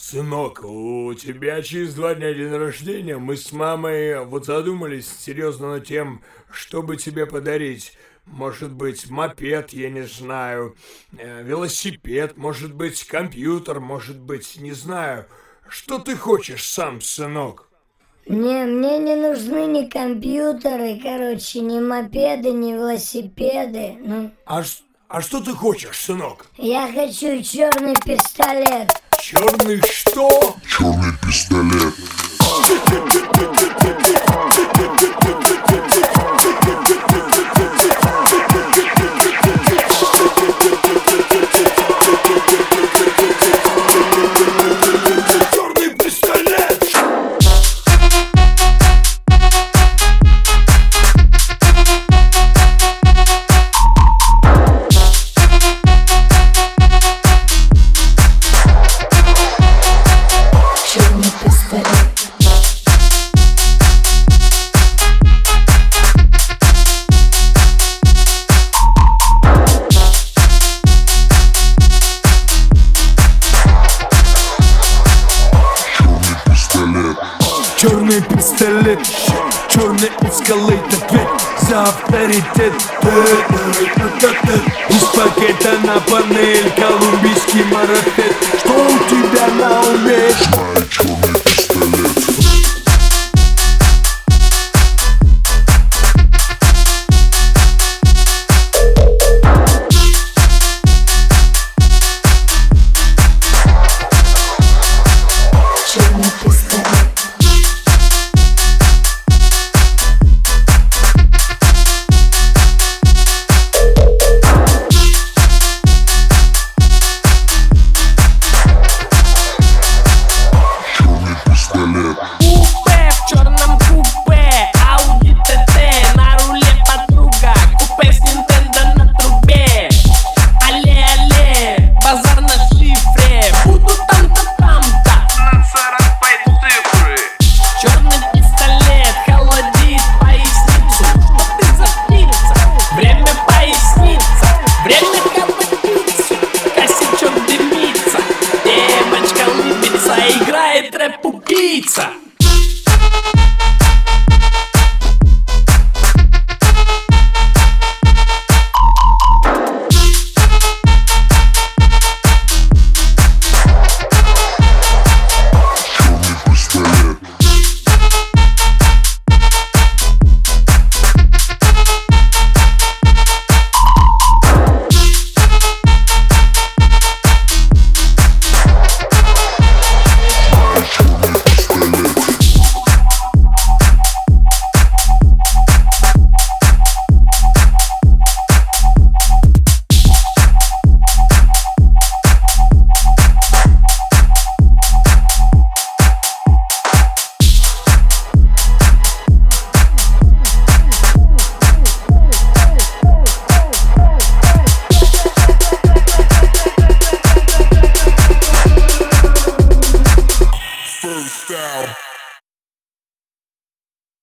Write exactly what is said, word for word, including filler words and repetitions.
Сынок, у тебя через два дня день рождения. Мы с мамой вот задумались серьезно над тем, чтобы тебе подарить. Может быть, мопед, я не знаю, э, велосипед, может быть, компьютер, может быть, не знаю. Что ты хочешь сам, сынок? Не, мне не нужны ни компьютеры, короче, ни мопеды, ни велосипеды. Ну, А, ш- а что ты хочешь, сынок? я хочу черный пистолет. Черный что? Черный пистолет. Черный пистолет! Черный пистолет. Черный пистолет. Черный пистолет, черный эскалейтор, ответ за авторитет. Из пакета на панель колумбийский марафет. Что у тебя на уме? Знаю черный пистолет. Черный пистолет. Черный пистолет. Купе в черном купе, Ауди ТТ, на руле подруга, купе с Нинтендо на трубе. Алле-алле, базар на шифре, буду там-то, там-то, на царапай цифры. Черный пистолет холодит поясницу, что ты за птица? Время поясница, время копытиться, косячок дымится, девочка улыбится, играет рэп-убийца.